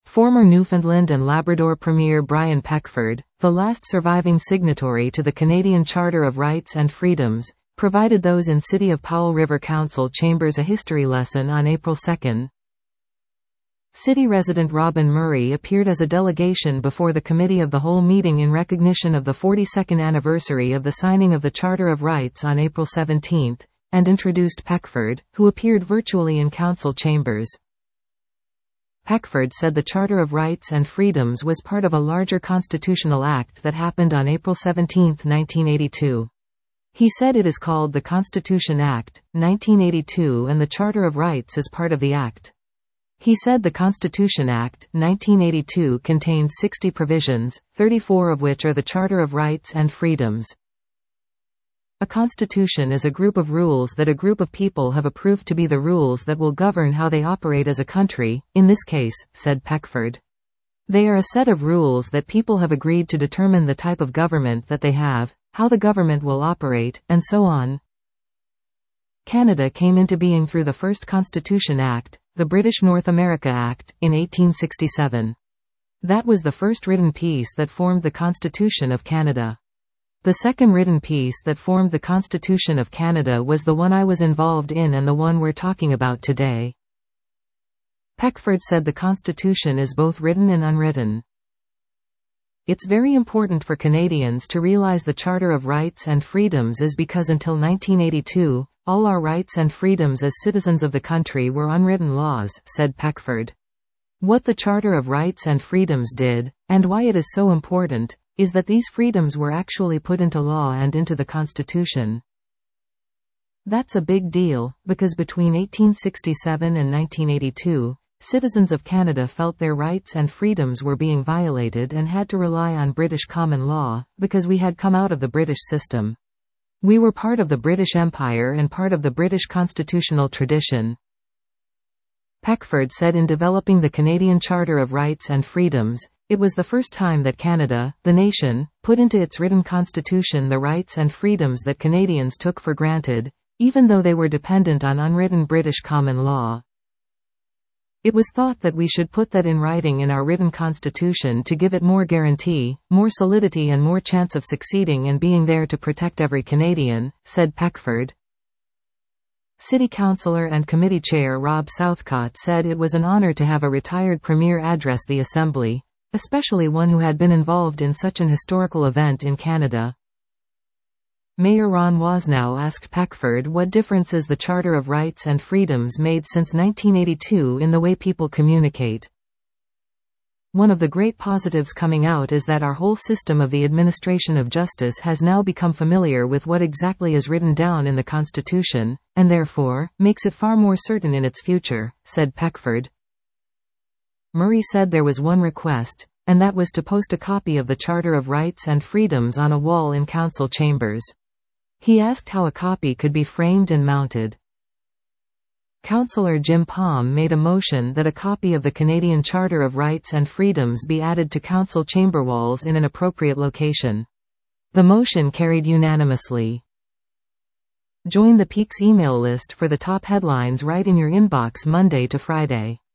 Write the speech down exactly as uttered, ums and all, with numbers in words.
Former Newfoundland and Labrador Premier Brian Peckford, the last surviving signatory to the Canadian Charter of Rights and Freedoms, provided those in City of Powell River Council chambers a history lesson on April second. City resident Robin Murray appeared as a delegation before the Committee of the Whole meeting in recognition of the forty-second anniversary of the signing of the Charter of Rights on April seventeenth, and introduced Peckford, who appeared virtually in council chambers. Peckford said the Charter of Rights and Freedoms was part of a larger constitutional act that happened on April seventeenth, nineteen eighty-two. He said it is called the Constitution Act, nineteen eighty-two, and the Charter of Rights is part of the act. He said the Constitution Act, nineteen eighty-two contained sixty provisions, thirty-four of which are the Charter of Rights and Freedoms. A constitution is a group of rules that a group of people have approved to be the rules that will govern how they operate as a country, in this case, said Peckford. They are a set of rules that people have agreed to determine the type of government that they have, how the government will operate, and so on. Canada came into being through the first Constitution Act, the British North America Act, in eighteen sixty-seven. That was the first written piece that formed the Constitution of Canada. The second written piece that formed the Constitution of Canada was the one I was involved in and the one we're talking about today. Peckford said the Constitution is both written and unwritten. It's very important for Canadians to realize the Charter of Rights and Freedoms is because until nineteen eighty-two, all our rights and freedoms as citizens of the country were unwritten laws, said Peckford. What the Charter of Rights and Freedoms did, and why it is so important, is that these freedoms were actually put into law and into the Constitution. That's a big deal, because between eighteen sixty-seven and nineteen eighty-two, citizens of Canada felt their rights and freedoms were being violated and had to rely on British common law, because we had come out of the British system. We were part of the British Empire and part of the British constitutional tradition. Peckford said in developing the Canadian Charter of Rights and Freedoms, it was the first time that Canada, the nation, put into its written constitution the rights and freedoms that Canadians took for granted, even though they were dependent on unwritten British common law. It was thought that we should put that in writing in our written constitution to give it more guarantee, more solidity and more chance of succeeding and being there to protect every Canadian, said Peckford. City Councillor and Committee Chair Rob Southcott said it was an honor to have a retired Premier address the Assembly, especially one who had been involved in such an historical event in Canada. Mayor Ron Wasnow asked Peckford what differences the Charter of Rights and Freedoms made since nineteen eighty-two in the way people communicate. One of the great positives coming out is that our whole system of the administration of justice has now become familiar with what exactly is written down in the Constitution, and therefore, makes it far more certain in its future, said Peckford. Murray said there was one request, and that was to post a copy of the Charter of Rights and Freedoms on a wall in council chambers. He asked how a copy could be framed and mounted. Councillor Jim Palm made a motion that a copy of the Canadian Charter of Rights and Freedoms be added to council chamber walls in an appropriate location. The motion carried unanimously. Join the Peaks email list for the top headlines right in your inbox Monday to Friday.